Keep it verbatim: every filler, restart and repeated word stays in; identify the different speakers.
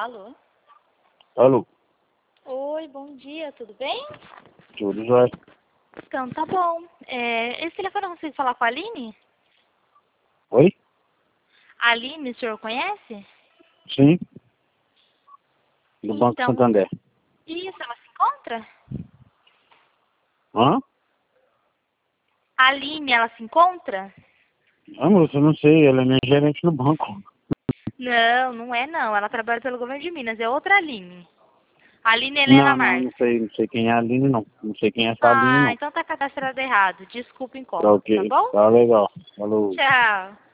Speaker 1: Alô?
Speaker 2: Alô?
Speaker 1: Oi, bom dia, tudo bem?
Speaker 2: Tudo jóia.
Speaker 1: Então, tá bom. É, esse telefone eu consigo falar com a Aline?
Speaker 2: Oi?
Speaker 1: A Aline, o senhor conhece?
Speaker 2: Sim. Do Banco
Speaker 1: Então,
Speaker 2: Santander.
Speaker 1: isso, ela se encontra?
Speaker 2: Hã?
Speaker 1: A Aline, ela se encontra?
Speaker 2: Ah, moça, eu não sei. Ela é minha gerente no banco.
Speaker 1: Não, não é não. Ela trabalha pelo governo de Minas, é outra Aline. Aline Helena
Speaker 2: Não, não, não
Speaker 1: Marques.
Speaker 2: sei. Não sei quem é a Aline, não. Não sei quem é essa Aline,
Speaker 1: Ah,
Speaker 2: não.
Speaker 1: então tá cadastrado errado. Desculpa o
Speaker 2: Tá
Speaker 1: incômodo, tá
Speaker 2: ok.
Speaker 1: bom?
Speaker 2: Tá legal. Falou.
Speaker 1: Tchau.